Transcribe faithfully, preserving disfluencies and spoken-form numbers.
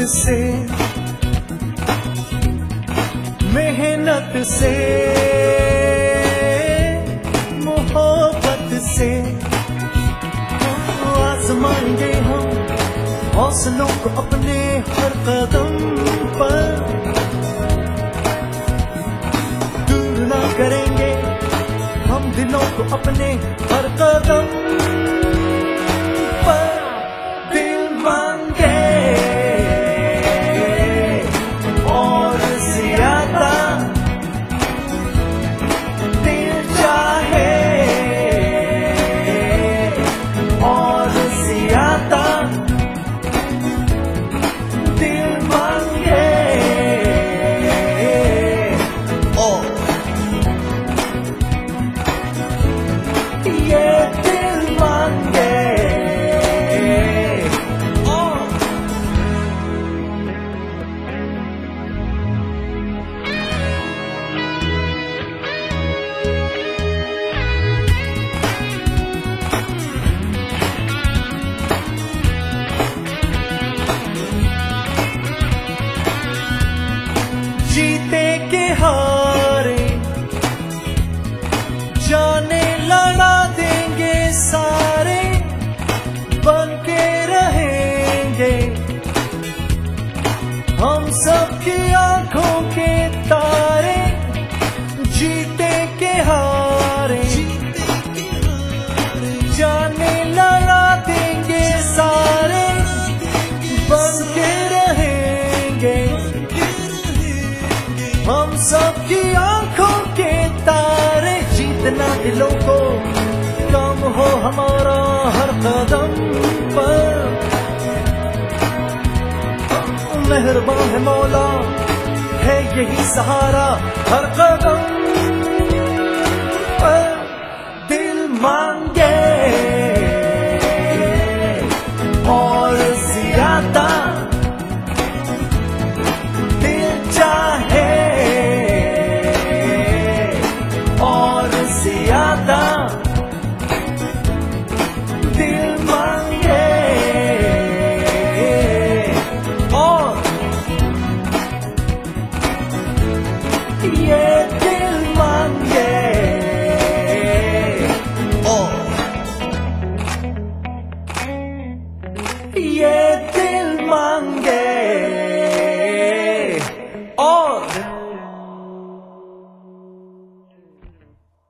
से मेहनत से मोहब्बत से आजमाएंगे हम हौसलों को अपने हर कदम पर, दूर ना करेंगे हम दिलों को अपने हर कदम पर। दिल मांगे और ज्यादा, दिल चाहे और ज्यादा, दिल मांगे और ये दिल मांगे और जीते के हारे जाने लड़ा देंगे सारे, बन के रहेंगे हम सबकी आंखों के तारे। जीते के हारे जाने लड़ा देंगे सारे, बन के रहेंगे हम सबकी आंखों के तारे। जीतना दिलों को काम हो हमारा हर कदम पर, मेहरबान है मौला है यही सहारा हर कदम